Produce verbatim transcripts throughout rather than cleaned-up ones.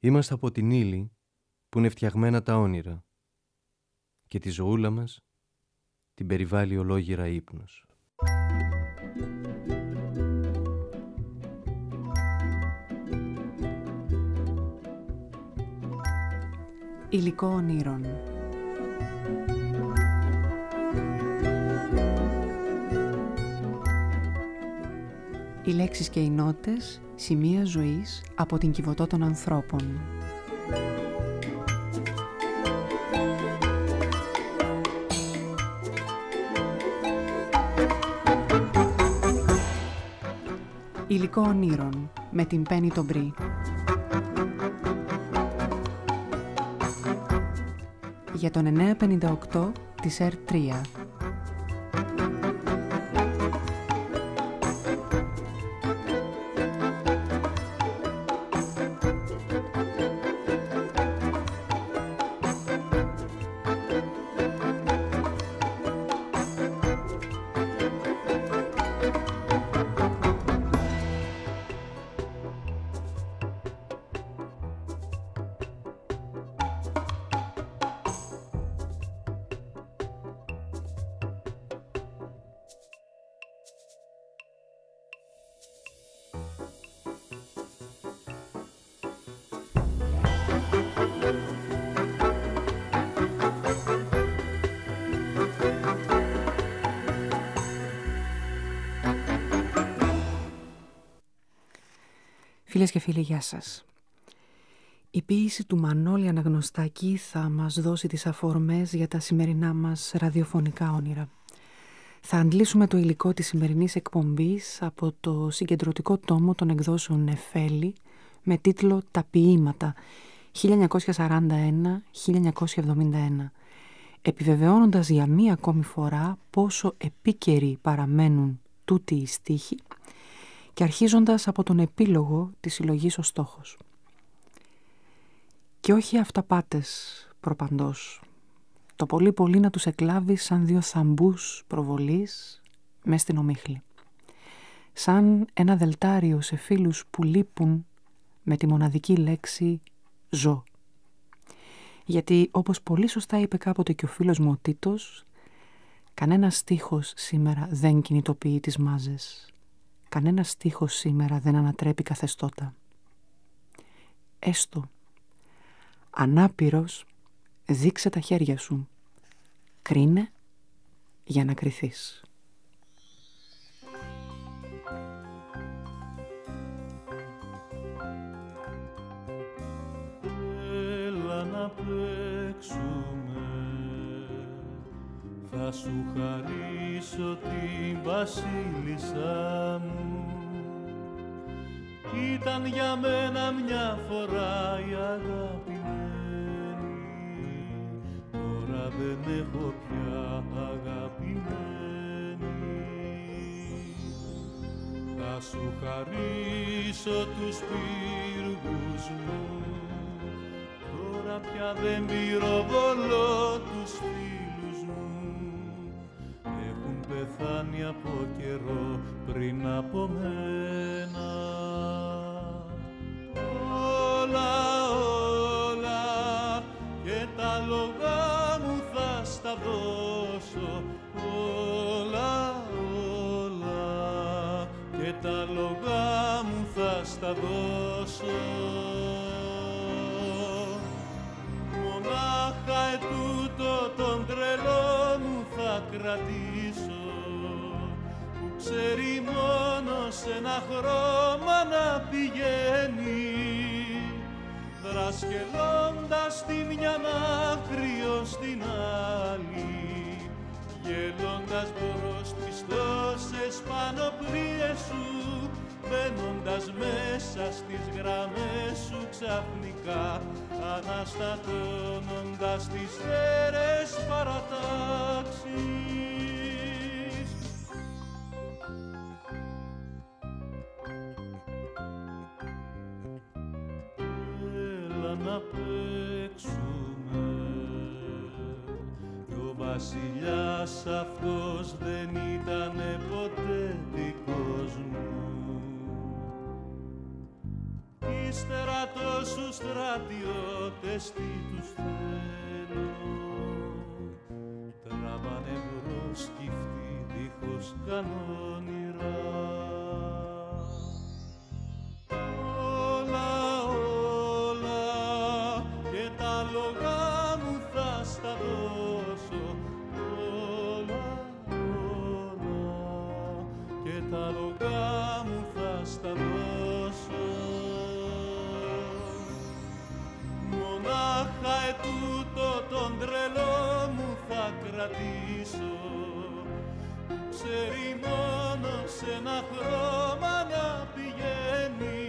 Είμαστε από την ύλη που είναι φτιαγμένα τα όνειρα και τη ζωούλα μας την περιβάλλει ολόγυρα ύπνος. Υλικό ονείρων. Οι λέξεις και οι νότες, σημεία ζωής από την Κιβωτό των ανθρώπων. Υλικό ονείρων με την Πέννη τον Μπρι. Για τον εννιακόσια πενήντα οκτώ της Ερ τρία. Φίλες και φίλοι, γεια σας. Η ποίηση του Μανώλη Αναγνωστάκη θα μας δώσει τις αφορμές για τα σημερινά μας ραδιοφωνικά όνειρα. Θα αντλήσουμε το υλικό της σημερινής εκπομπής από το συγκεντρωτικό τόμο των εκδόσεων Νεφέλη με τίτλο «Τα ποίηματα» χίλια εννιακόσια σαράντα ένα με χίλια εννιακόσια εβδομήντα ένα, επιβεβαιώνοντας για μία ακόμη φορά πόσο επίκαιροι παραμένουν τούτοι οι στίχοι και αρχίζοντας από τον επίλογο της συλλογής «Ο στόχος». Και όχι αυταπάτες προπαντός, το πολύ πολύ να τους εκλάβει σαν δύο θαμπούς προβολής μες στην ομίχλη. Σαν ένα δελτάριο σε φίλους που λείπουν με τη μοναδική λέξη «ζω». Γιατί όπως πολύ σωστά είπε κάποτε και ο φίλος μου ο Τίτος, κανένας στίχος σήμερα δεν κινητοποιεί τις μάζες. Κανένας στίχος σήμερα δεν ανατρέπει καθεστώτα. Έστω, ανάπηρος, δείξε τα χέρια σου. Κρίνε για να κριθείς. Έλα να παίξουμε, θα σου χαρίσω την βασίλισσά μου. Ήταν για μένα μια φορά η αγαπημένη, τώρα δεν έχω πια αγαπημένη. Θα σου χαρίσω τους πύργους μου, τώρα πια δεν πυροβολώ τους φίλους μου. Έχουν πεθάνει από καιρό πριν από μένα. Όλα, όλα και τα λογά μου θα στα δώσω. Όλα, όλα και τα λογά μου θα στα δώσω. Μονάχα ετούτο τον τρελό μου θα κρατήσω, που ξέρει μόνο σε ένα χρώμα να πηγαίνει, δρασκελώντας τη μια άκρη ως την άλλη, γελώντας μπορώς πιστός σε σπανοπλίες σου, μπαίνοντας μέσα στις γραμμές σου ξαφνικά, αναστατώνοντας τις θέρες παρατάξεις. Έλα να παίξουμε, κι ο βασιλιάς αυτός δεν ήτανε ποτέ δικός μου. Της στρατό σου στρατιώτες τι τους θέλω. Τραβάνε μπρος κι αυτοί δίχως κανόνιρα. Όλα, όλα και τα λογά μου θα στα δώσω. Όλα, όλα και τα λογά μου θα στα δώσω. Μονάχα ετούτο τον τρελό μου θα κρατήσω, που ξέρει μόνο σε ένα χρώμα να πηγαίνει,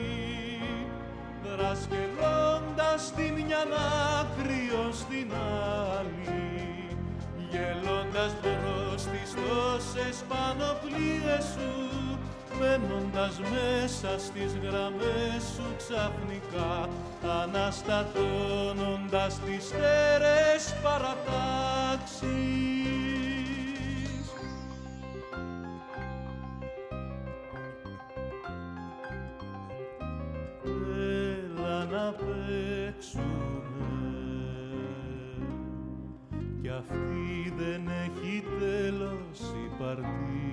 δρασκελώντας τη μια άκρη ως την άλλη, γελώντας μπρος τις τόσες πανοπλίες σου, μένοντας μέσα στις γραμμές σου ξαφνικά, αναστατώνοντας τις στέρες παρατάξεις. Έλα να παίξουμε, κι αυτή δεν έχει τέλος η παρτίδα.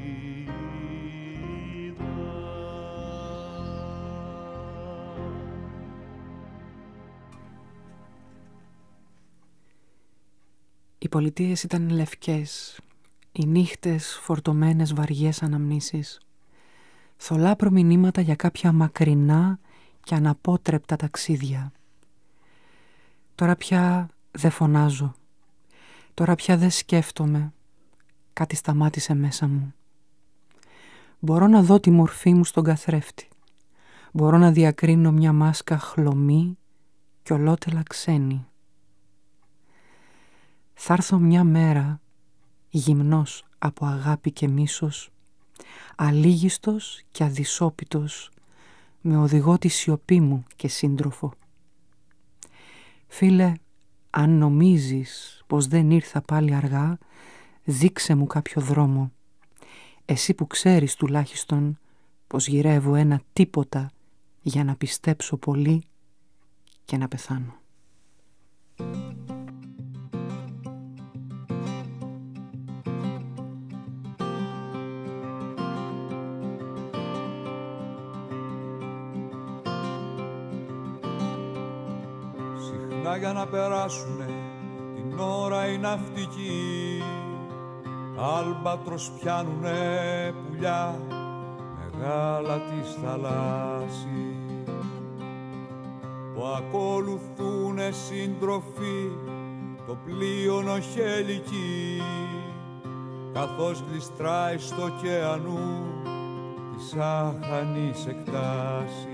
Οι πολιτείες ήταν λευκές, οι νύχτες φορτωμένες βαριές αναμνήσεις, θολά προμηνύματα για κάποια μακρινά και αναπότρεπτα ταξίδια. Τώρα πια δεν φωνάζω, τώρα πια δεν σκέφτομαι, κάτι σταμάτησε μέσα μου. Μπορώ να δω τη μορφή μου στον καθρέφτη, μπορώ να διακρίνω μια μάσκα χλωμή κι ολότελα ξένη. Θα έρθω μια μέρα, γυμνός από αγάπη και μίσος, αλίγιστος και αδυσόπιτος, με οδηγό τη σιωπή μου και σύντροφο. Φίλε, αν νομίζεις πως δεν ήρθα πάλι αργά, δείξε μου κάποιο δρόμο. Εσύ που ξέρεις τουλάχιστον πως γυρεύω ένα τίποτα για να πιστέψω πολύ και να πεθάνω. Για να περάσουνε την ώρα οι ναυτικοί, άλμπατρος πιάνουνε πουλιά μεγάλα της θαλάσσης, που ακολουθούνε σύντροφοι το πλοίο νοχελική, καθώς γλιστράει στο ωκεανού της άχανης εκτάσης.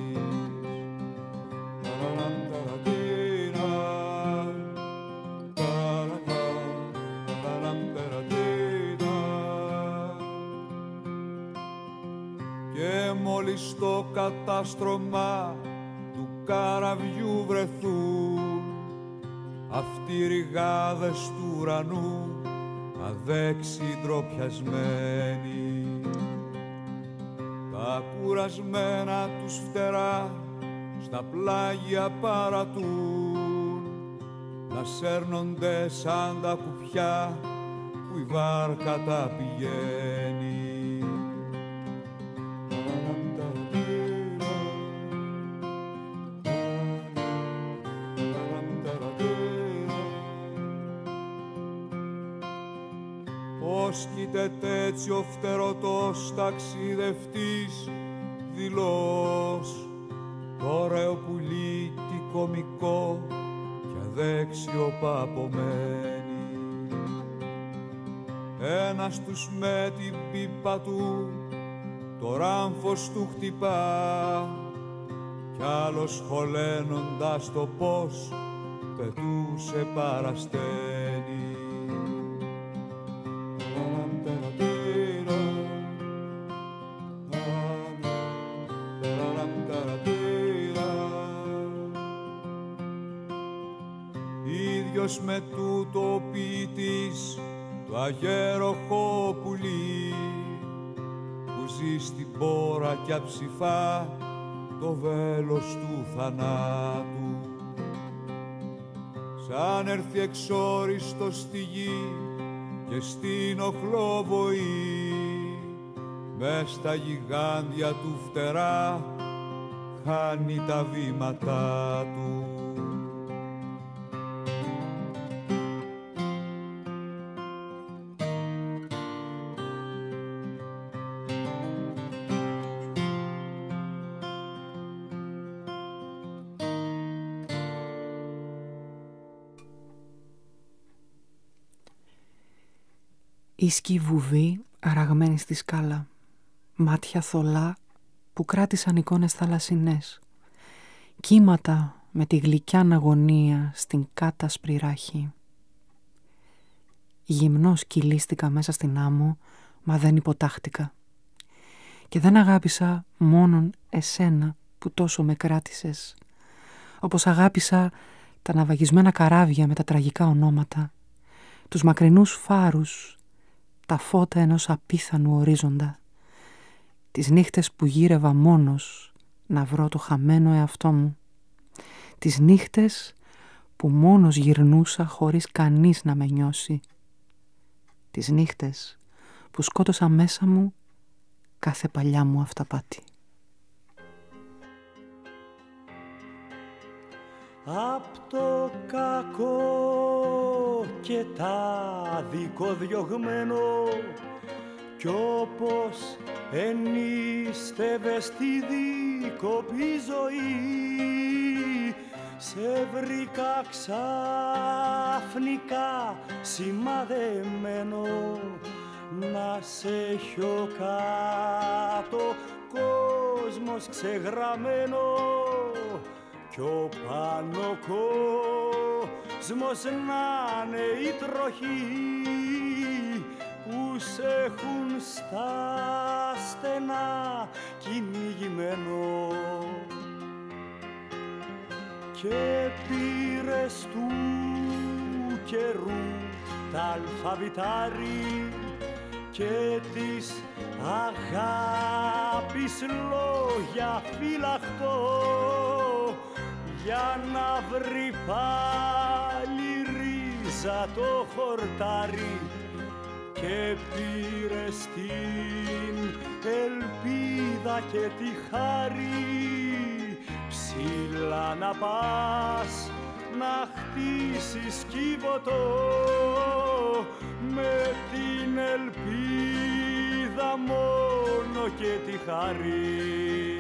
Στο κατάστρωμα του καραβιού βρεθούν αυτοί οι ρηγάδες του ουρανού αδέξι ντροπιασμένοι, τα κουρασμένα τους φτερά στα πλάγια παρατούν, να σέρνονται σαν τα κουπιά που η βάρκα τα πηγαίνει. Σκείται έτσι ο φτερωτός ταξιδευτής δηλώς, το ωραίο πουλί τι κωμικό κι αδέξιο παπομένη. Ένας τους με την πίπα του το ράμφος του χτυπά, κι άλλος χωλένοντας το πώς πετούσε παρασταίνει. Ίδιος με τούτο ο ποιητής το αγέροχο πουλί, που ζει στην πόρα κι αψηφά το βέλος του θανάτου. Σαν έρθει εξόριστο στη γη και στην οχλοβοή, μες στα γιγάντια του φτερά χάνει τα βήματά του. Ίσκη βουβή αραγμένη στη σκάλα, μάτια θολά που κράτησαν εικόνες θαλασσινές, κύματα με τη γλυκιά αγωνία στην κάτασπρη ράχη. Γυμνός κυλίστηκα μέσα στην άμμο, μα δεν υποτάχτηκα. Και δεν αγάπησα μόνον εσένα που τόσο με κράτησες, όπως αγάπησα τα ναυαγισμένα καράβια με τα τραγικά ονόματα, τους μακρινούς φάρους, τα φώτα ενός απίθανου ορίζοντα, τις νύχτες που γύρευα μόνος να βρω το χαμένο εαυτό μου, τις νύχτες που μόνος γυρνούσα χωρίς κανείς να με νιώσει, τις νύχτες που σκότωσα μέσα μου κάθε παλιά μου αυταπάτη. Απ' το κακό και τα δικοδιωγμένο κι όπως ενίστευες τη δίκοπη ζωή, σε βρήκα ξαφνικά σημαδεμένο να σε έχω κάτω, κόσμος ξεγραμμένο κι ο πάνω κόσμος να είναι η τροχή που σε έχουν στα στενά κυνηγημένο. Και πήρες του καιρού τα αλφαβητάρι και της αγάπης λόγια φυλαχτό, για να βρει πάλι ρίζα το χορτάρι, και πήρες την ελπίδα και τη χάρη ψηλά να πας να χτίσεις κύβωτο με την ελπίδα μόνο και τη χάρη.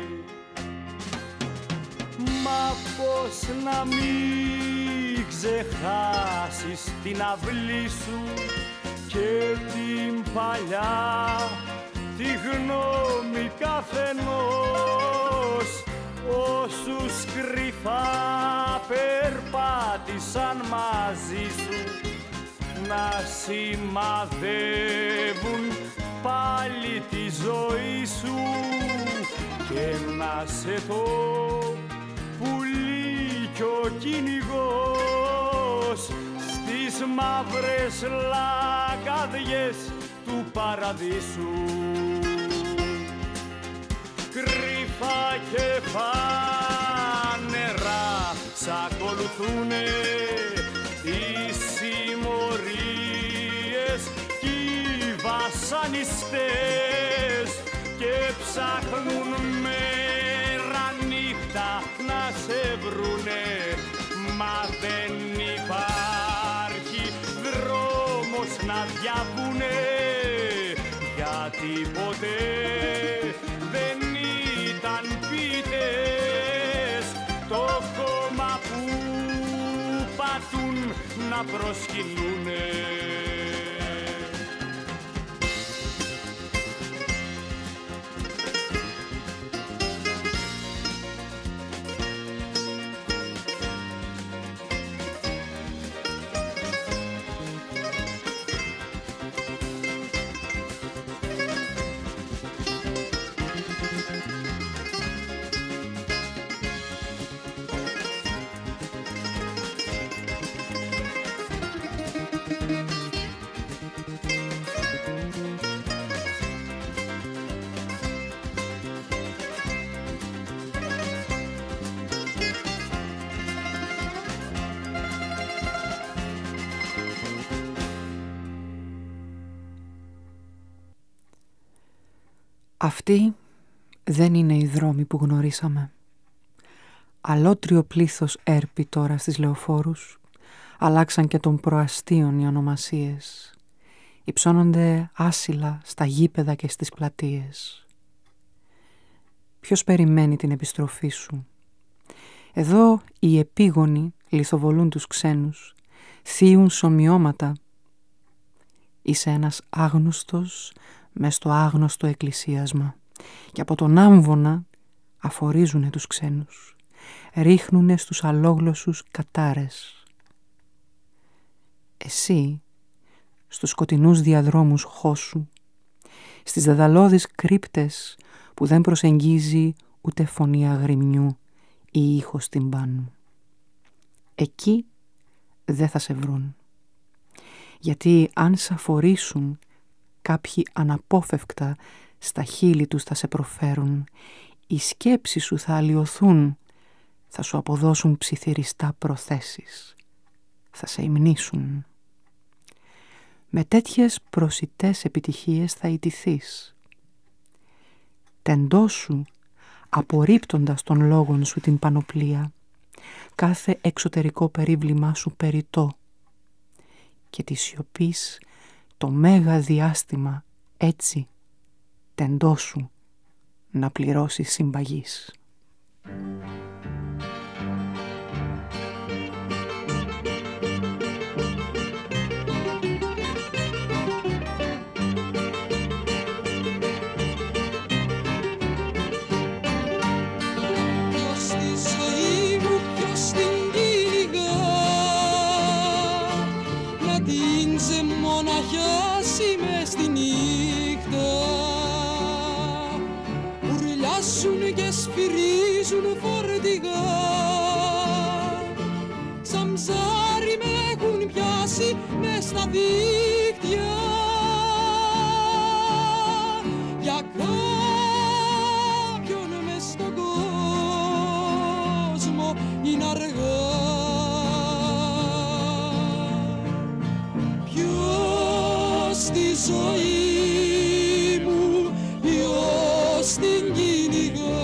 Μα πώς να μην ξεχάσεις την αυλή σου και την παλιά τη γνώμη καθενός, όσους κρυφά περπάτησαν μαζί σου να σημαδεύουν πάλι τη ζωή σου και να σε το πουλί κι ο κυνηγός στις μαύρες λαγκαδιές του παραδείσου. Κρυφά και φανερά σ' ακολουθούνε οι συμμορίες κι οι βασανιστές και ψάχνουν μέρα νύχτα να σε βρουνε, μα δεν υπάρχει δρόμος να διαβούνε, γιατί ποτέ δεν ήταν ποιητές το κόμμα που πατούν να προσκυνούνε. Αυτοί δεν είναι οι δρόμοι που γνωρίσαμε. Αλότριο πλήθος έρπει τώρα στις λεωφόρους. Αλλάξαν και των προαστίων οι ονομασίες. Υψώνονται άσυλα στα γήπεδα και στις πλατείες. Ποιος περιμένει την επιστροφή σου? Εδώ οι επίγονοι λιθοβολούν τους ξένους, θείουν σομοιώματα. Είσαι ένας άγνωστος μες στο άγνωστο εκκλησίασμα και από τον άμβονα αφορίζουνε τους ξένους, ρίχνουνε στους αλόγλωσσους κατάρες. Εσύ στους σκοτεινούς διαδρόμους χώσου, στις δεδαλώδεις κρύπτες που δεν προσεγγίζει ούτε φωνή αγριμιού ή ήχος τυμπάνου. Εκεί δεν θα σε βρουν, γιατί αν σ' αφορήσουν κάποιοι αναπόφευκτα στα χείλη τους θα σε προφέρουν, οι σκέψεις σου θα αλλοιωθούν, θα σου αποδώσουν ψιθυριστά προθέσεις, θα σε υμνήσουν. Με τέτοιες προσιτές επιτυχίες θα ιτηθείς. Τεντώσου, απορρίπτοντας των λόγων σου την πανοπλία, κάθε εξωτερικό περίβλημά σου περιττό και τη σιωπής το μέγα διάστημα έτσι τεντώσου να πληρώσεις συμπαγής. Και σφυρίζουν φορτηγά, σαν ψάρι με έχουν πιάσει μες στα δίκτυα. Για κάποιον μες στον κόσμο είναι αργά. Ποιος στη ζωή μου, ποιος την κυνηγά,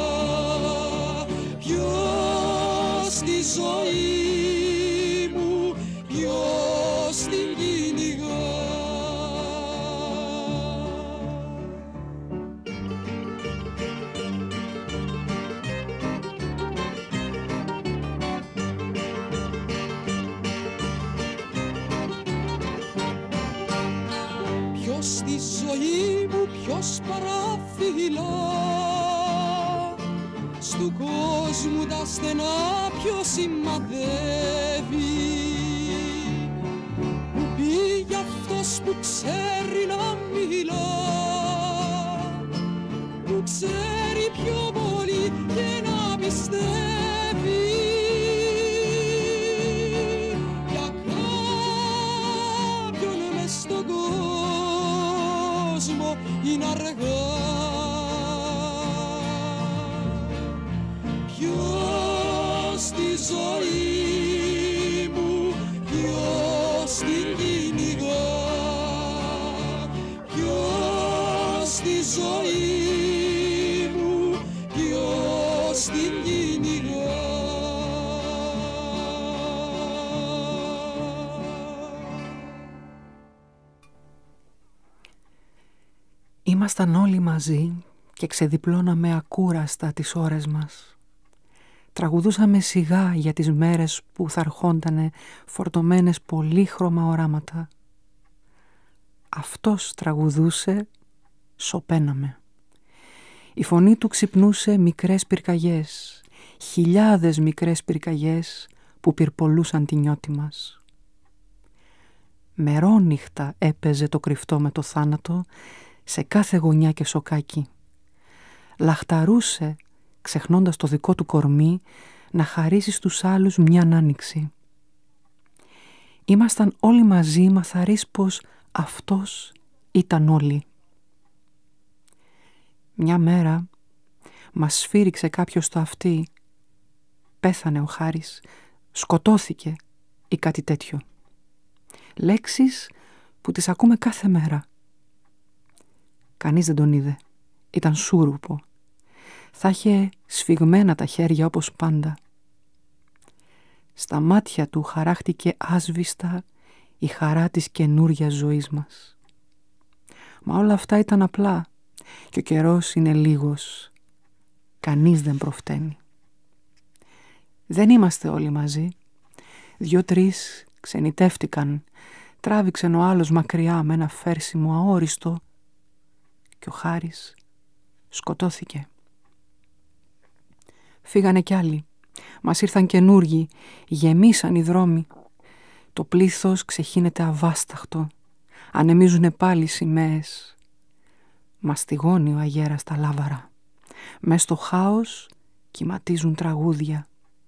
στη ζωή μου, ποιος την κυνηγά. Ποιος στη ζωή μου, ποιος παραφυλά, στου κόσμου τα στενά ποιος σημαδεύει. Που πήγε αυτός που ξέρει να μιλά, που ξέρει πιο πολύ και να πιστεύει. Για κάποιον μες στον κόσμο είναι αργά. Ποιος στη ζωή μου, ποιος την κυνηγά, ποιος στη ζωή μου, ποιος την κυνηγά. Ήμασταν όλοι μαζί και ξεδιπλώναμε ακούραστα τις ώρες μας. Τραγουδούσαμε σιγά για τις μέρες που θα αρχόντανε φορτωμένες πολύχρωμα οράματα. Αυτός τραγουδούσε, σωπαίναμε. Η φωνή του ξυπνούσε μικρές πυρκαγιές, χιλιάδες μικρές πυρκαγιές που πυρπολούσαν τη νιώτη μας. Μερόνυχτα έπαιζε το κρυφτό με το θάνατο σε κάθε γωνιά και σοκάκι. Λαχταρούσε, ξεχνώντας το δικό του κορμί, να χαρίσει στους άλλους μιαν άνοιξη. Ήμασταν όλοι μαζί μαθαρείς πως αυτός ήταν όλοι. Μια μέρα μας σφύριξε κάποιος στο αυτί. Πέθανε ο Χάρης, σκοτώθηκε ή κάτι τέτοιο. Λέξεις που τις ακούμε κάθε μέρα. Κανείς δεν τον είδε ήταν σούρουπο. Θα είχε σφιγμένα τα χέρια όπως πάντα. Στα μάτια του χαράχτηκε άσβηστα η χαρά της καινούριας ζωής μας. Μα όλα αυτά ήταν απλά και ο καιρός είναι λίγος. Κανείς δεν προφταίνει. Δεν είμαστε όλοι μαζί. Δυο-τρεις ξενιτεύτηκαν. Τράβηξαν ο άλλος μακριά με ένα φέρσιμο αόριστο και ο Χάρης σκοτώθηκε. Φύγανε κι άλλοι. Μας ήρθαν καινούργοι. Γεμίσαν οι δρόμοι. Το πλήθος ξεχύνεται αβάσταχτο. Ανεμίζουνε πάλι σημαίες. Μαστιγώνει ο αγέρας τα λάβαρα. Μες στο χάος κυματίζουν τραγούδια.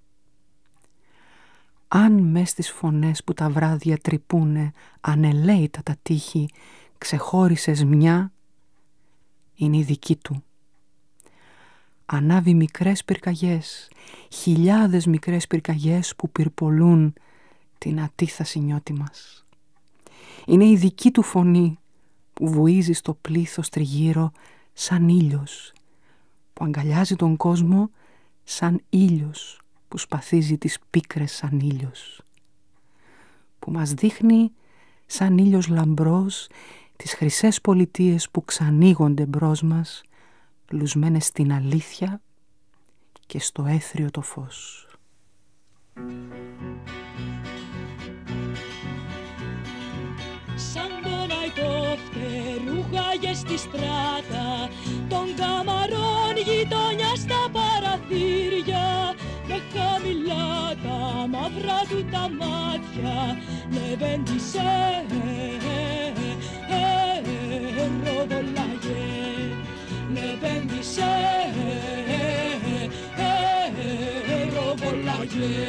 Αν μες στις φωνές που τα βράδια τρυπούνε ανελαίητα τα τείχη ξεχώρισες μια, είναι η δική του. Ανάβει μικρές πυρκαγιές, χιλιάδες μικρές πυρκαγιές που πυρπολούν την ατίθαση νιώτη μας. Είναι η δική του φωνή που βουίζει στο πλήθος τριγύρω σαν ήλιος, που αγκαλιάζει τον κόσμο σαν ήλιος που σπαθίζει τις πίκρες σαν ήλιος, που μας δείχνει σαν ήλιος λαμπρός τις χρυσές πολιτείες που ξανοίγονται μπρος μας, λουσμένες στην αλήθεια και στο έθριο το φως. Σαν τον αϊτό φτερούγαγε στη στράτα των καμαρών γειτονιά στα παραθύρια, με χαμηλά τα μαύρα του τα μάτια λεβέντισε, ροβολάγε, λεβέντισε, ροβολάγε.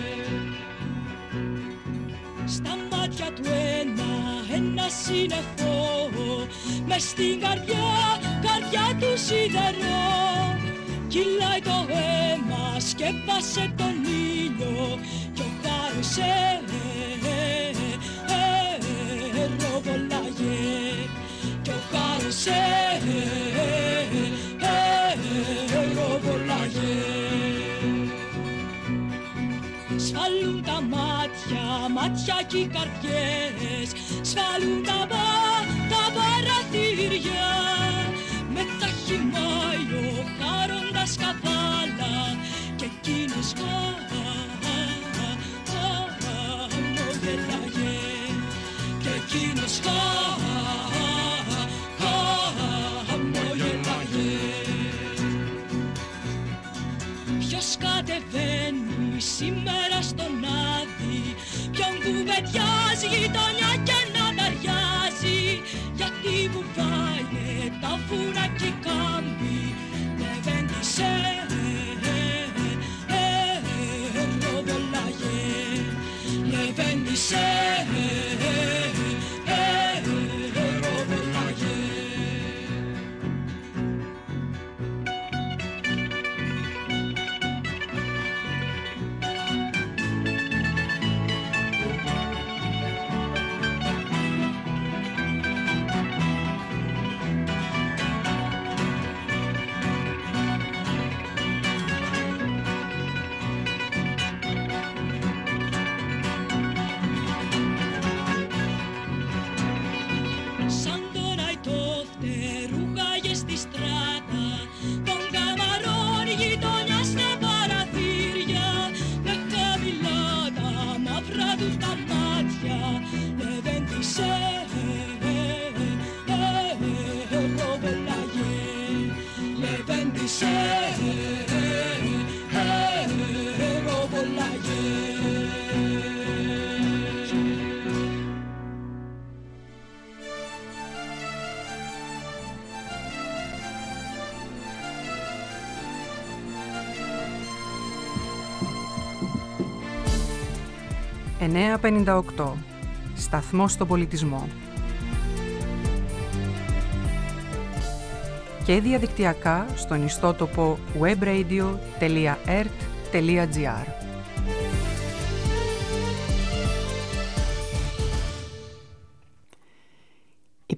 Στα μάτια του ένα, ένα σύννεφο, μες στην καρδιά, καρδιά του σιδερό. Κυλάει το αίμα, σκέπασε τον ήλιο κι ο χάρος ροβολάγε, κι ο χάρος ροβολάγε. Σφαλούν τα μάτια, μάτια κι οι καρδιές, σφαλούν τα μπα, τα παραθύρια, με τα χυμάει ο χάροντας καβάλα και εκείνος χαμογελάγε, και εκείνος χαμογελάγε. Ποιος κατεβαίνει σήμερα στον άδει, ποιον κουβεντιάζει γειτονιά και να ταιριάζει, γιατί βουβάνε τα βούνα κι οι κάμποι, λεβέντισε, ροβολάγε, λεβέντισε, ροβολάγε. εννιά πενήντα οκτώ. Σταθμός στον πολιτισμό. Και διαδικτυακά στον ιστότοπο webradio τελεία e r t τελεία g r.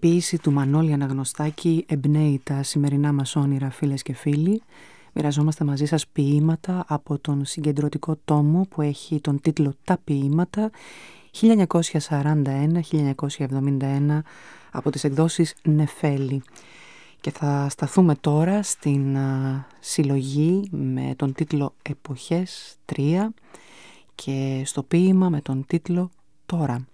ποίηση του Μανώλη Αναγνωστάκη εμπνέει τα σημερινά μας όνειρα, φίλες και φίλοι. Μοιραζόμαστε μαζί σας ποίηματα από τον συγκεντρωτικό τόμο που έχει τον τίτλο «Τα ποίηματα» χίλια εννιακόσια σαράντα ένα με χίλια εννιακόσια εβδομήντα ένα από τις εκδόσεις Νεφέλη. Και θα σταθούμε τώρα στην α, συλλογή με τον τίτλο «Εποχές τρία» και στο ποίημα με τον τίτλο «Τώρα».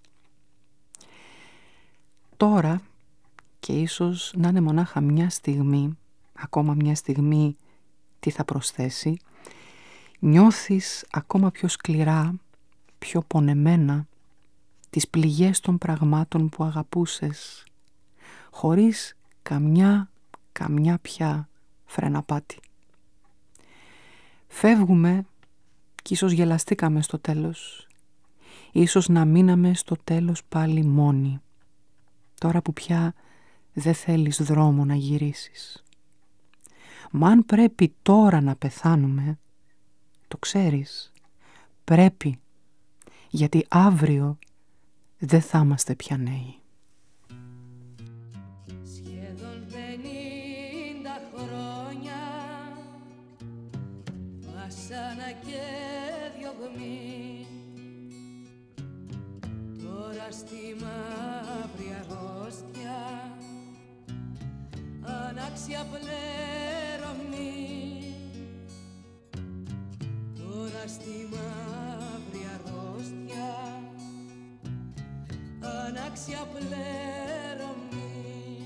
Τώρα, και ίσως να είναι μονάχα μια στιγμή, ακόμα μια στιγμή τι θα προσθέσει, νιώθεις ακόμα πιο σκληρά, πιο πονεμένα τις πληγές των πραγμάτων που αγαπούσες, χωρίς καμιά, καμιά πια φρεναπάτη. Φεύγουμε κι ίσως γελαστήκαμε στο τέλος, ίσως να μείναμε στο τέλος πάλι μόνοι, τώρα που πια δεν θέλεις δρόμο να γυρίσεις. Μα αν πρέπει τώρα να πεθάνουμε, το ξέρεις, πρέπει, γιατί αύριο δεν θα είμαστε πια νέοι. Σχεδόν πενήντα χρόνια βασάνα και διωγμή, τώρα στη μαύρη αρρώστια ανάξια πλέρωμη, τώρα στη μαύρη αρρώστια ανάξια πλέρωμη.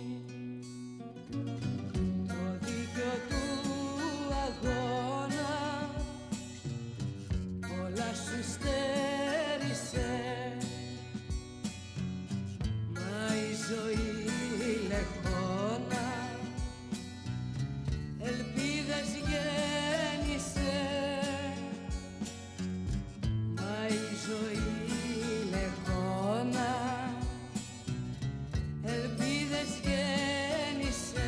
Το δίκιο του αγώνα όλα σου στέρισε, μα η ζωή λεχόνα ελπίδες γέννησε, μα η ζωή λεχόνα ελπίδες γέννησε.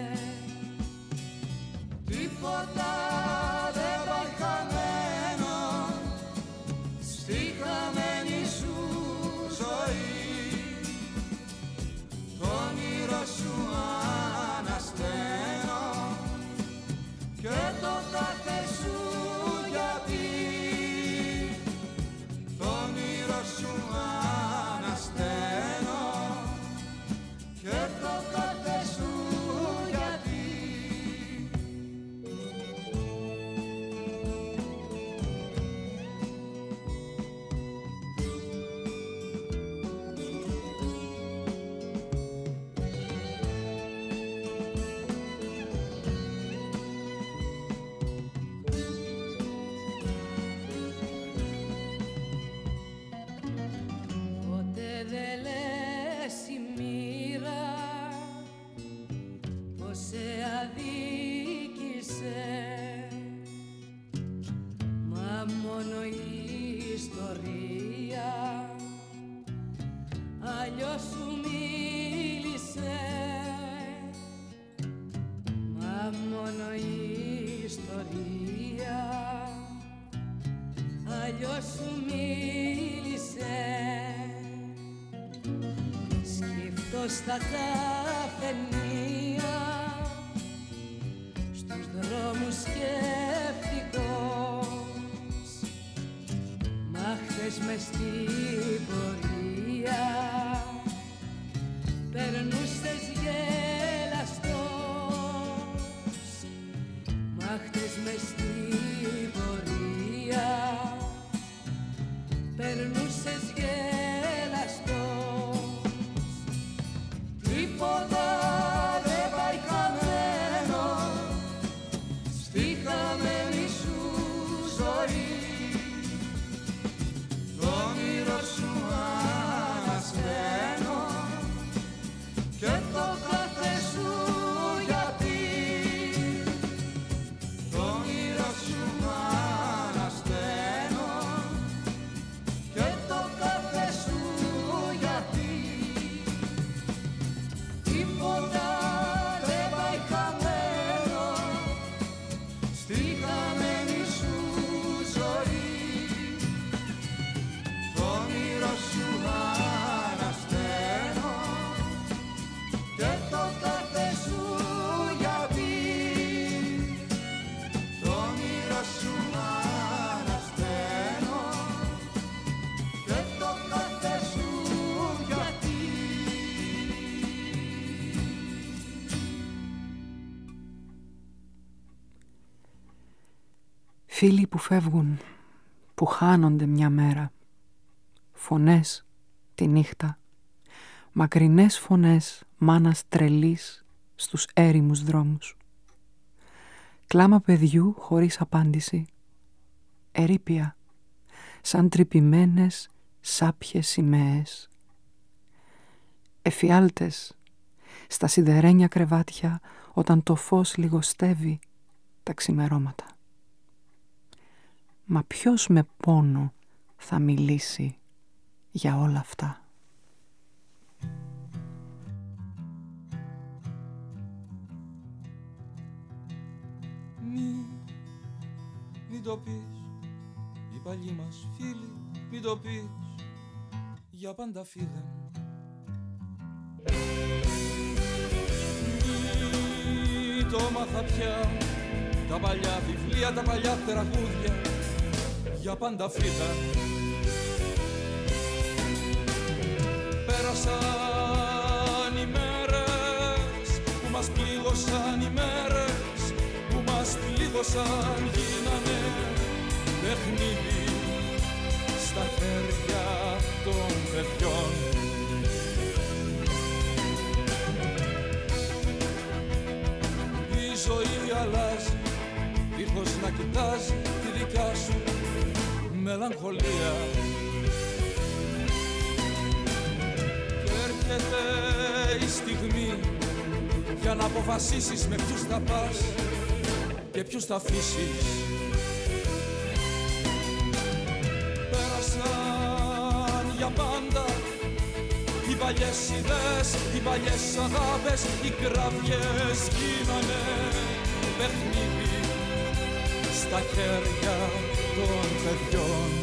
Τίποτα δεν πάει χαμένο στη χαμένη σου ζωή, το όνειρο σου ανασταίνω και το κάθε σου γιατί, το όνειρο σου ανασταίνω και το κάθε σου γιατί. Ποτέ δεν λες η μοίρα πως σε αδίκησε, μα μόνο η ιστορία αλλιώς σου μίλησε, μα μόνο η ιστορία αλλιώς σου μίλησε. Σκύφτω στα καφενεία, στους δρόμους σκέφτικος, μα χθες μες στην πορεία περνούσες γελαστός, μα χθες μες στην πορεία περνούσες γελαστός. Τίποτα δεν πάει χαμένο στη χαμένη σου ζωή, το όνειρο σου ανασταίνω και το κάθε σου γιατί, το όνειρο σου ανασταίνω και το Φίλοι που φεύγουν, που χάνονται μια μέρα. Φωνές τη νύχτα, μακρινές φωνές μάνας τρελής στους έρημους δρόμους. Κλάμα παιδιού χωρίς απάντηση. Ερείπια, σαν τρυπημένες σάπιες σημαίες. Εφιάλτες στα σιδερένια κρεβάτια όταν το φως λιγοστεύει τα ξημερώματα. Μα ποιος με πόνο θα μιλήσει για όλα αυτά? Μη, μην το πεις, οι παλιοί μας φίλοι, μην το πεις, για πάντα φύγαν. Μη το μάθα πια, τα παλιά βιβλία, τα παλιά τραγούδια, για πάντα φύγαν. Πέρασαν οι μέρες που μας πλήγωσαν, οι μέρες που μας πλήγωσαν, γίνανε παιχνίδι στα χέρια των παιδιών. Η ζωή αλλάζει, δίχως να κοιτάς τη δικιά σου μελαγχολία. Και έρχεται η στιγμή για να αποφασίσεις με ποιους θα πας και ποιους θα αφήσεις. Πέρασαν για πάντα οι παλιές ιδέες, οι παλιές αγάπες, οι κραυγές γίνανε παιχνίδι στα χέρια των παιδιών.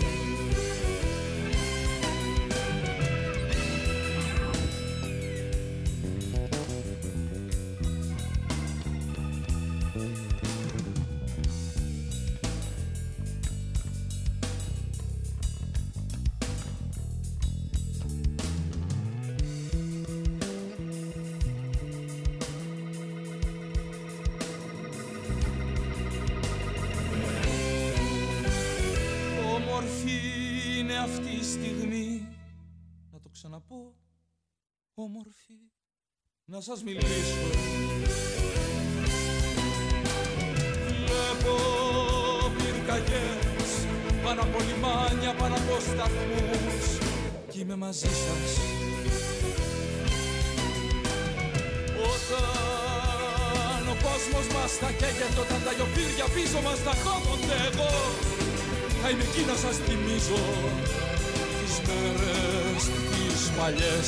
Όμορφη να σας μιλήσω. Βλέπω πυρκαγιές πάνω από λιμάνια, πάνω από σταθμούς κι είμαι μαζί σας. Όταν ο κόσμος μας θα καίγεται, όταν τα λιοπύρια πίσω μας θα κόβονται, εγώ θα είμαι εκεί να σας θυμίζω τις μέρες τις παλιές.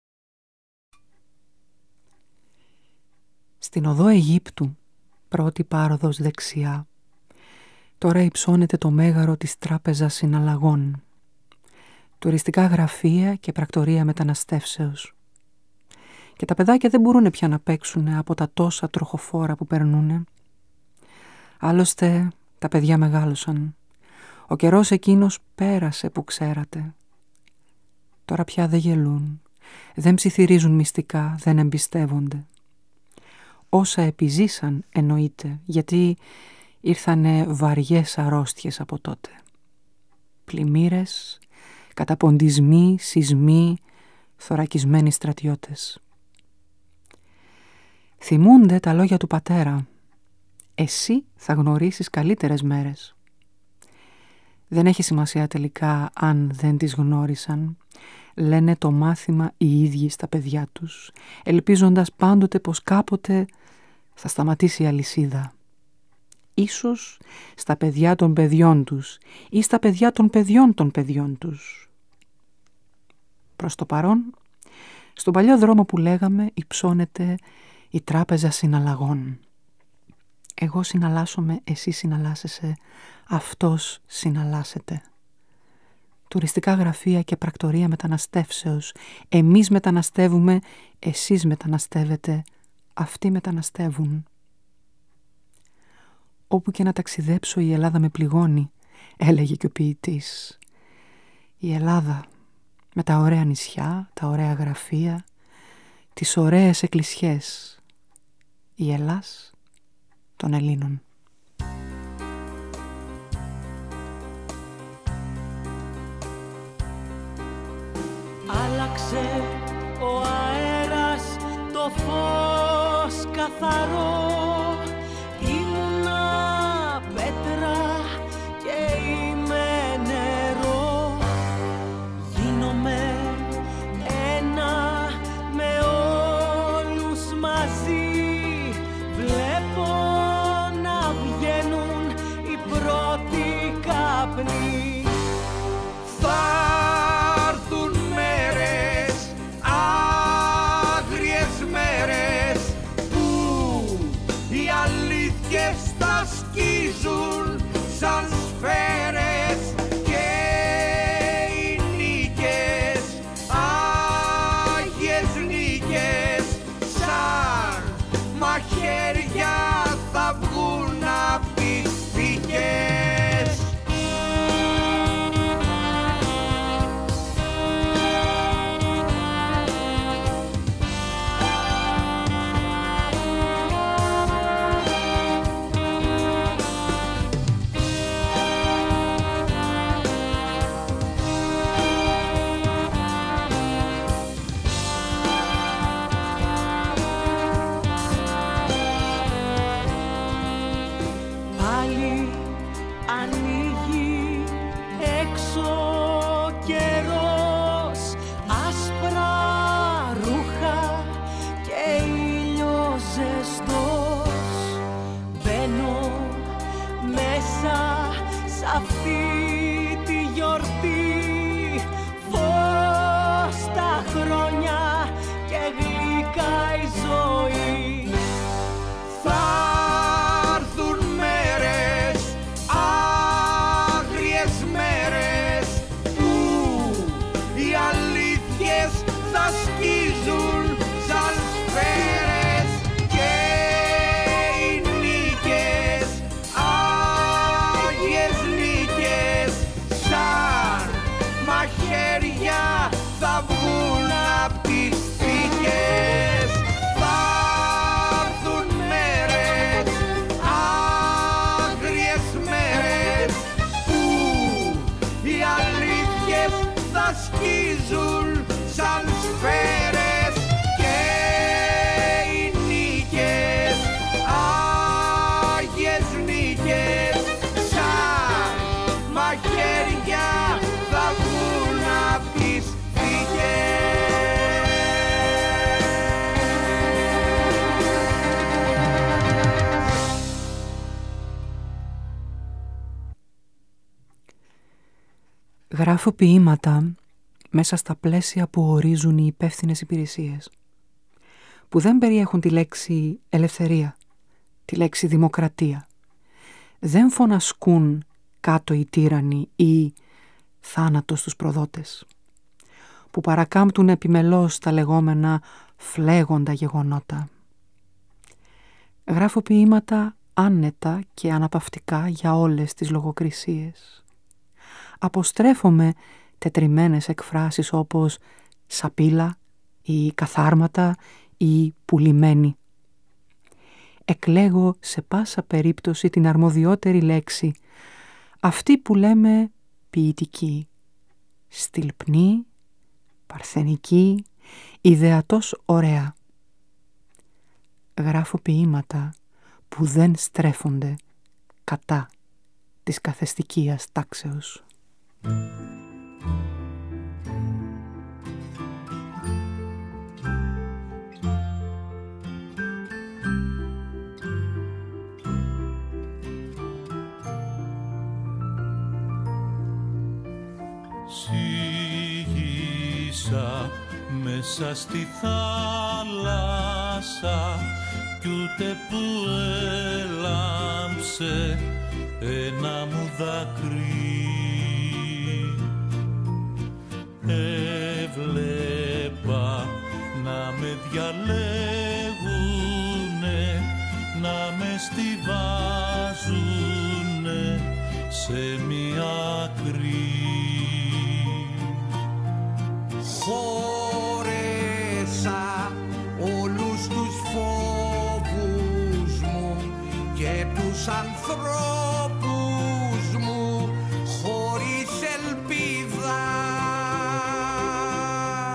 Στην οδό Αιγύπτου, πρώτη πάροδος δεξιά, τώρα υψώνεται το μέγαρο της Τράπεζας Συναλλαγών, τουριστικά γραφεία και πρακτορία μεταναστεύσεως. Και τα παιδάκια δεν μπορούν πια να παίξουν από τα τόσα τροχοφόρα που περνούνε. Άλλωστε τα παιδιά μεγάλωσαν. Ο καιρός εκείνος πέρασε που ξέρατε. Τώρα πια δεν γελούν, δεν ψιθυρίζουν μυστικά, δεν εμπιστεύονται. Όσα επιζήσαν εννοείται, γιατί ήρθανε βαριές αρρώστιες από τότε. Πλημμύρες, καταποντισμοί, σεισμοί, θωρακισμένοι στρατιώτες. Θυμούνται τα λόγια του πατέρα. Εσύ θα γνωρίσεις καλύτερες μέρες. Δεν έχει σημασία τελικά αν δεν τις γνώρισαν. Λένε το μάθημα οι ίδιοι στα παιδιά τους, ελπίζοντας πάντοτε πως κάποτε θα σταματήσει η αλυσίδα. Ίσως στα παιδιά των παιδιών τους ή στα παιδιά των παιδιών των παιδιών τους. Προς το παρόν, στον παλιό δρόμο που λέγαμε υψώνεται η Τράπεζα Συναλλαγών. Εγώ συναλλάσσομαι, εσύ συναλλάσσεσαι, αυτός συναλλάσσεται. Τουριστικά γραφεία και πρακτορία μεταναστεύσεως. Εμείς μεταναστεύουμε, εσείς μεταναστεύετε, αυτοί μεταναστεύουν. Όπου και να ταξιδέψω η Ελλάδα με πληγώνει, έλεγε και ο ποιητής. Η Ελλάδα με τα ωραία νησιά, τα ωραία γραφεία, τις ωραίες εκκλησιές. Η Ελλάς των Ελλήνων. άλλαξε ο αέρας το φως καθαρό. Ήμουνα πέτρα και είμαι νερό. Γίνομαι ένα με όλους μαζί. Βλέπω να βγαίνουν οι πρώτοι καπνοί. Θα έρθουν μέρες, άγριες μέρες, που οι αλήθειες θα σκίζουν σαν σφαίρες και οι νίκες, άγιες νίκες, σαν μαχαίρια θα βγουν απ' τις θήκες. Πάλι ανοίγει έξω καιρός, άσπρα ρούχα και ήλιος ζεστός. Μπαίνω μέσα σ' αυτή τη γιορτή, φως τα χρόνια και γλυκά η ζωή. Θα έρθουν μέρες, άγριες μέρες, που οι αλήθειες θα σκίζουν σαν σφαίρες και οι νίκες, άγιες νίκες, σαν μαχαίρια θα βγουν απ' τις θήκες. Θα έρθουν μέρες, άγριες μέρες, που οι αλήθειες θα σκίζουν σαν σφαίρες και οι νίκες, άγιες νίκες, σαν μαχαίρια θα βγουν απ' τις θήκες. Γράφω ποίηματα μέσα στα πλαίσια που ορίζουν οι υπεύθυνες υπηρεσίες, που δεν περιέχουν τη λέξη ελευθερία, τη λέξη δημοκρατία. Δεν φωνασκούν κάτω οι τύρανοι ή θάνατο στους προδότες, που παρακάμπτουν επιμελώς τα λεγόμενα φλέγοντα γεγονότα. Γράφω ποίηματα άνετα και αναπαυτικά για όλες τις λογοκρισίες. Αποστρέφομαι τετριμένες εκφράσεις όπως σαπίλα ή καθάρματα ή πουλημένη. Εκλέγω σε πάσα περίπτωση την αρμοδιότερη λέξη, αυτή που λέμε ποιητική, στυλπνή, παρθενική, ιδεατός ωραία. Γράφω ποίηματα που δεν στρέφονται κατά της καθεστικίας τάξεως. Σίγησα μέσα στη θάλασσα κι ούτε που έλαμψε ένα μου δάκρυ. Έβλεπα να με διαλέγουνε, να με στιβάζουνε σε μία άκρη. Χώρεσα όλους τους φόβους μου και τους ανθρώπους μου χωρίς ελπίδα.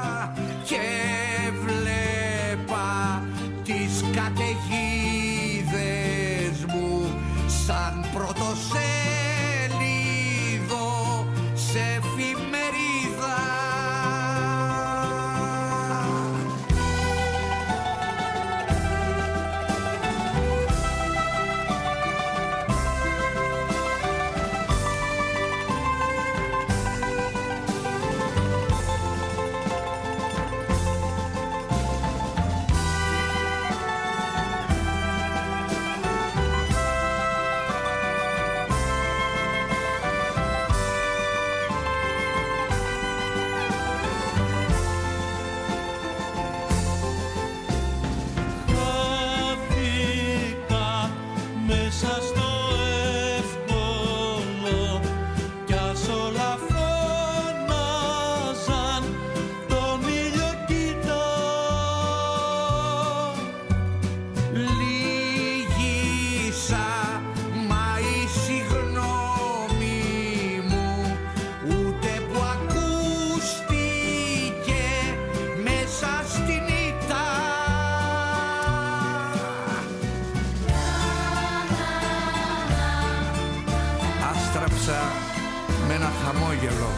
άγγελο.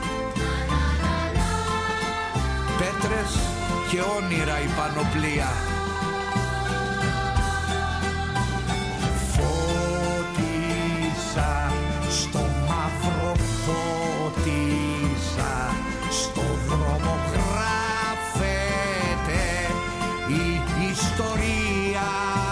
Πέτρες και όνειρα η πανοπλία. Φώτισα στο μαύρο, φώτισα στο δρόμο, γράφεται η ιστορία.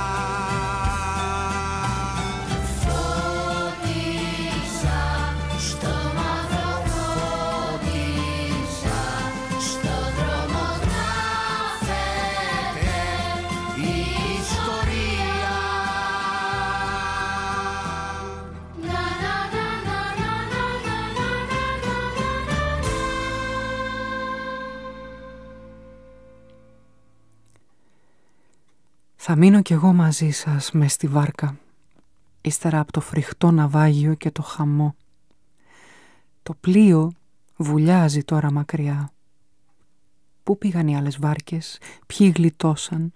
Θα μείνω κι εγώ μαζί σας μες στη βάρκα, ύστερα από το φρικτό ναυάγιο και το χαμό. Το πλοίο βουλιάζει τώρα μακριά. Πού πήγαν οι άλλες βάρκες, ποιοι γλιτώσαν?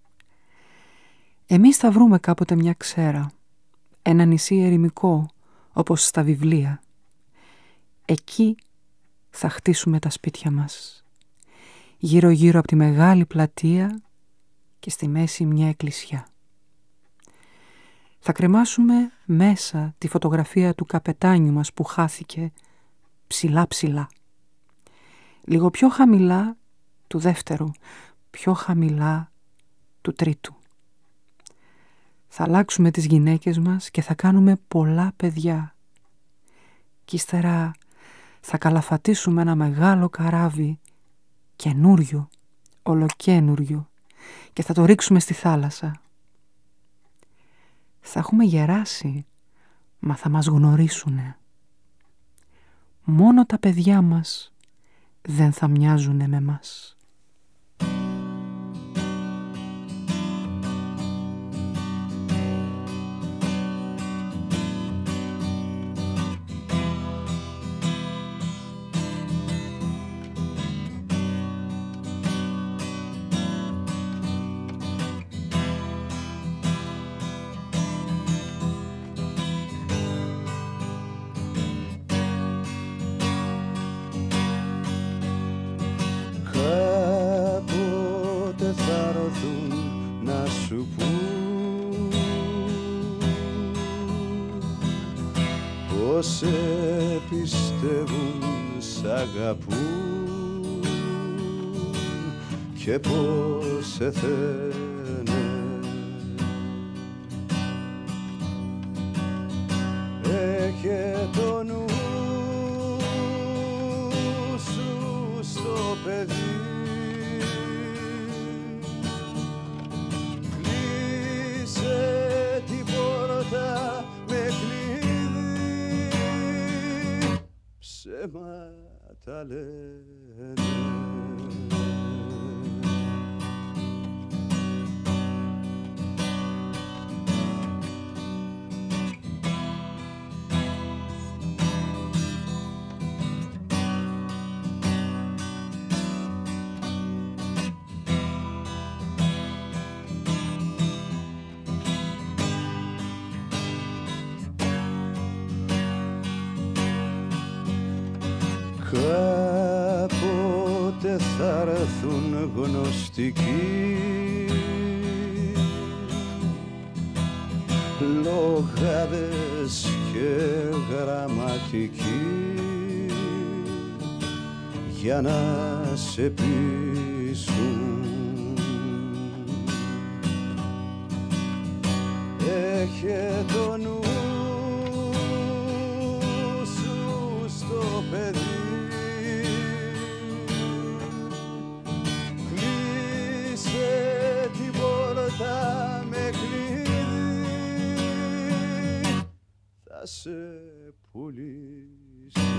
Εμείς θα βρούμε κάποτε μια ξέρα, ένα νησί ερημικό όπως στα βιβλία. Εκεί θα χτίσουμε τα σπίτια μας, γύρω γύρω από τη μεγάλη πλατεία και στη μέση μια εκκλησιά. Θα κρεμάσουμε μέσα τη φωτογραφία του καπετάνιου μας που χάθηκε ψηλά ψηλά. Λίγο πιο χαμηλά του δεύτερου, πιο χαμηλά του τρίτου. Θα αλλάξουμε τις γυναίκες μας και θα κάνουμε πολλά παιδιά. Κι ύστερα θα καλαφατίσουμε ένα μεγάλο καράβι, καινούριο, ολοκένουριο, και θα το ρίξουμε στη θάλασσα. Θα έχουμε γεράσει, μα θα μας γνωρίσουνε. Μόνο τα παιδιά μας δεν θα μοιάζουνε με μας. Πως πιστεύουν, σ' αγαπούν και πως σε θένε. Έχε το νου σου στο παιδί, κλείσε την πόρτα με κλειδί, ψέματα λένε. Κάποτε θα έρθουν γνωστικοί, λογάδες και γραμματικοί, για να σε πείσουν. Έχε το νου σου στο παιδί, την πόρτα με κλειδί, θα σε πουλήσω.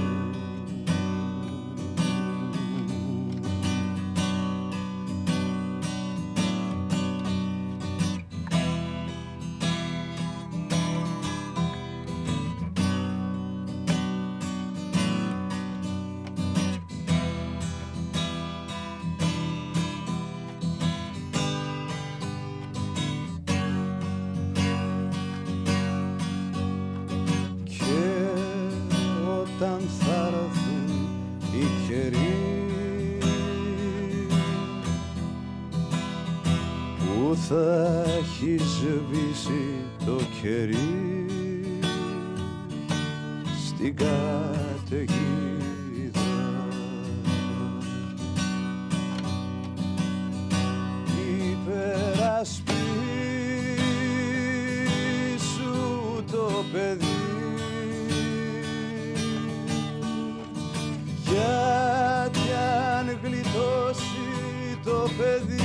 κερί που θα έχει σβήσει το κερί στην καταιγίδα. Υπερασπίσου το παιδί, γιατί αν γλιτώσει το παιδί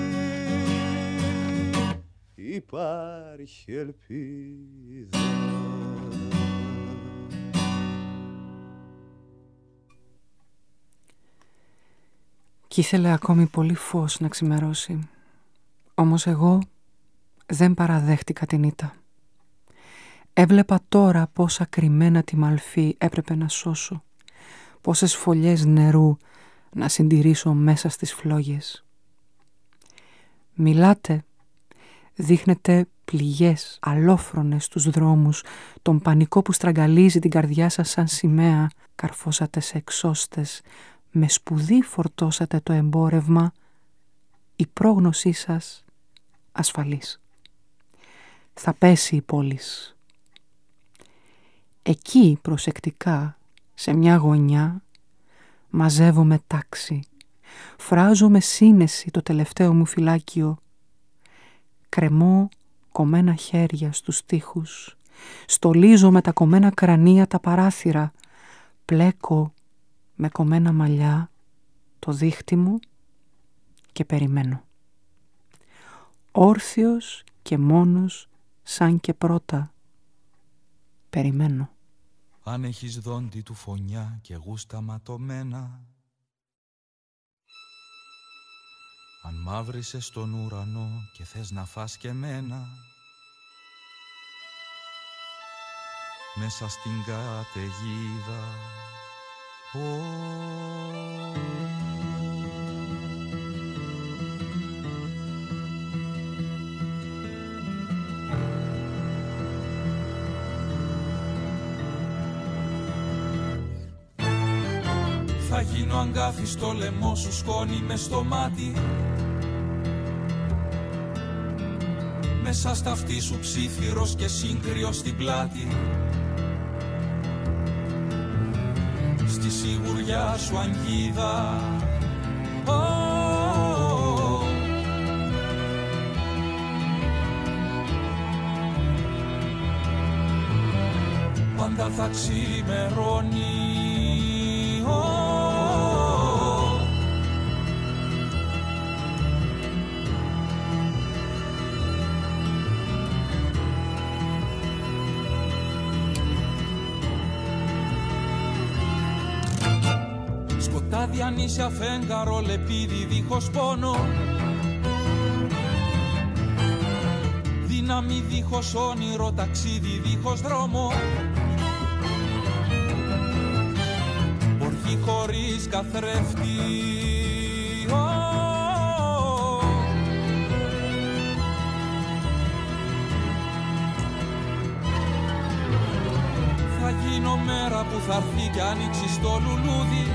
υπάρχει ελπίδα. Κι ήθελε ακόμη πολύ φως να ξημερώσει. Όμως εγώ δεν παραδέχτηκα την ήττα. Έβλεπα τώρα πόσα κρυμμένα τη μαλφή έπρεπε να σώσω, πόσες φωλιές νερού να συντηρήσω μέσα στις φλόγες. Μιλάτε, δείχνετε πληγές αλόφρονες στους δρόμους, τον πανικό που στραγγαλίζει την καρδιά σας σαν σημαία, καρφώσατε σε εξώστες, με σπουδή φορτώσατε το εμπόρευμα, η πρόγνωσή σας ασφαλής. Θα πέσει η πόλης. Εκεί προσεκτικά, σε μια γωνιά, μαζεύομαι τάξη, φράζω με σύνεση το τελευταίο μου φυλάκιο, κρεμώ κομμένα χέρια στους τοίχους, στολίζω με τα κομμένα κρανία τα παράθυρα, πλέκω με κομμένα μαλλιά το δίχτυ μου και περιμένω. Όρθιος και μόνος σαν και πρώτα περιμένω. Αν έχεις δόντι του φωνιά και γούστα ματωμένα, αν μαύρισες τον ουρανό και θες να φας και μένα, μέσα στην καταιγίδα, oh. Θα γίνω αγκάθι στο λαιμό σου, σκόνη μες στο μάτι, μέσα στα αυτή σου ψήθυρος και σύγκριο στην πλάτη, στη σιγουριά σου αγγίδα, oh. Πάντα θα ξημερώνει, oh. Σκοτάδι ανήσια φέγγαρο, λεπίδι δίχως πόνο, δύναμη δίχως όνειρο, ταξίδι δίχως δρόμο, οργή χωρίς καθρέφτη, oh. Θα γίνω μέρα που θα έρθει κι άνοιξει το λουλούδι,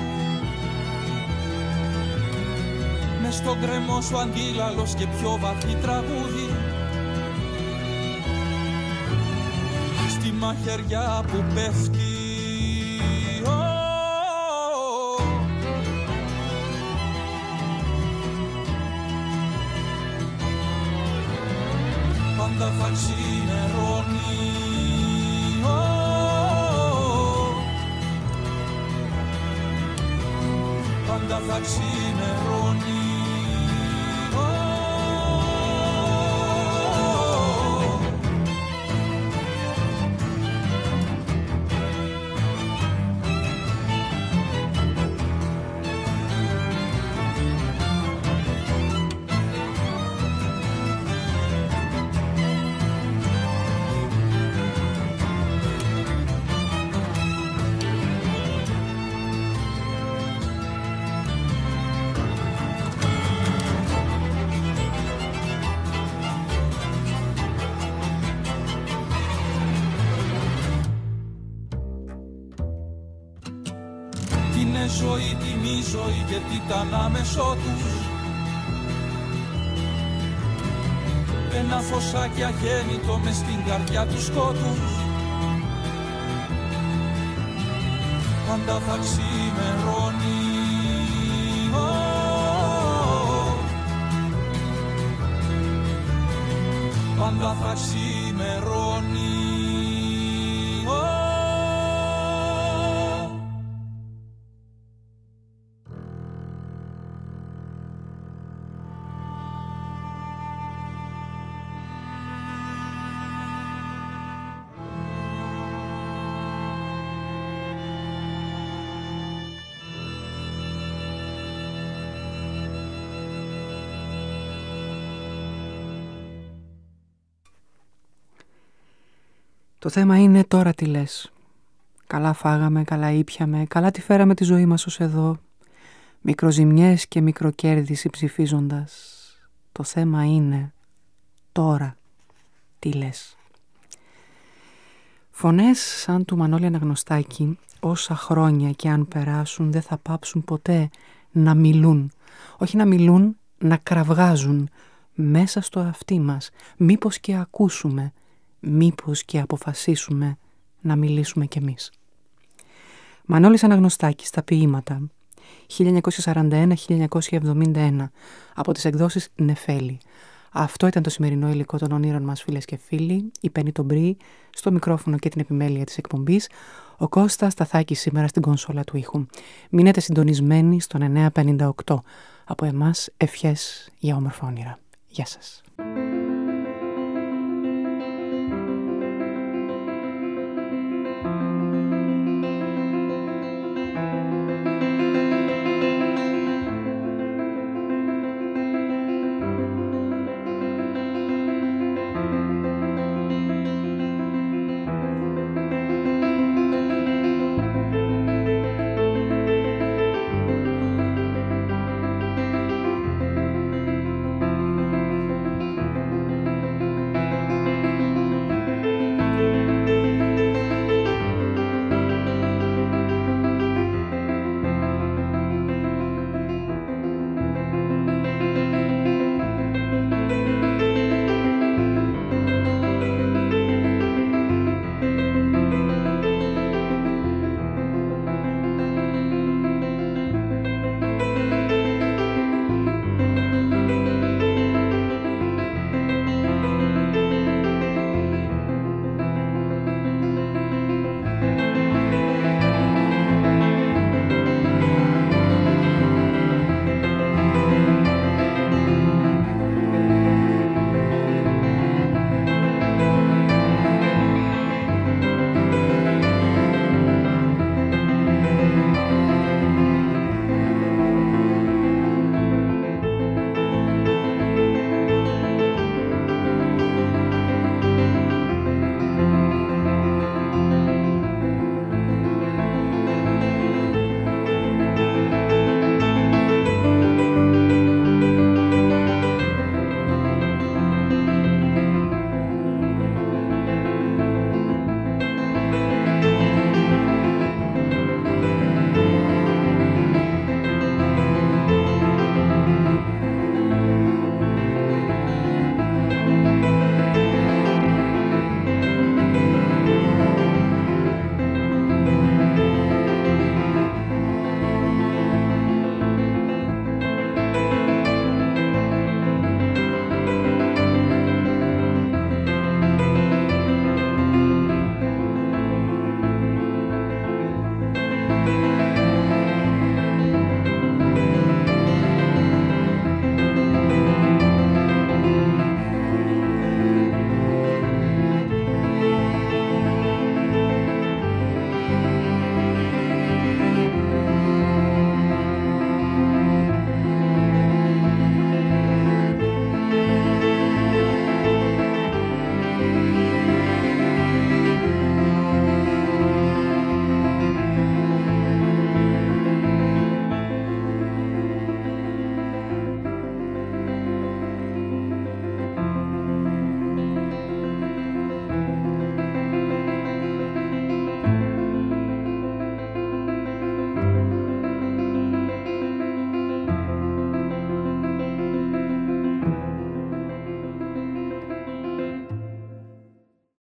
μες στον κρεμό σου αντίλαλος και πιο βαθύ τραγούδι, στη μαχαιριά που πέφτει, oh. Πάντα θα ξημερώνει, oh. Πάντα θα ξημερώνει. ζωή, τι μη ζωή και τι τα ανάμεσό τους. Ένα φωσάκι αγέννητο μες στην καρδιά του σκότους. Πάντα θα ξημερώνει, πάντα θα ξημερώνει. Το θέμα είναι τώρα τι λες. Καλά φάγαμε, καλά ήπιαμε, καλά τη φέραμε τη ζωή μας ως εδώ. Μικροζημιές και μικροκέρδηση ψηφίζοντας. Το θέμα είναι τώρα τι λες. Φωνές σαν του Μανώλη Αναγνωστάκη, όσα χρόνια και αν περάσουν δεν θα πάψουν ποτέ να μιλούν. Όχι να μιλούν, να κραυγάζουν μέσα στο αυτί μας. Μήπως και ακούσουμε, μήπως και αποφασίσουμε να μιλήσουμε κι εμείς. Μανώλης Αναγνωστάκης, τα ποίηματα, χίλια εννιακόσια σαράντα ένα με χίλια εννιακόσια εβδομήντα ένα, από τις εκδόσεις Νεφέλη. Αυτό ήταν το σημερινό υλικό των ονείρων μας, φίλες και φίλοι. Η Πέννη Τομπρή στο μικρόφωνο και την επιμέλεια της εκπομπής. Ο Κώστας Σταθάκης σήμερα στην κονσόλα του ήχου. Μείνετε συντονισμένοι στον εννιακόσια πενήντα οκτώ. Από εμάς ευχές για όμορφα όνειρα. Γεια σας.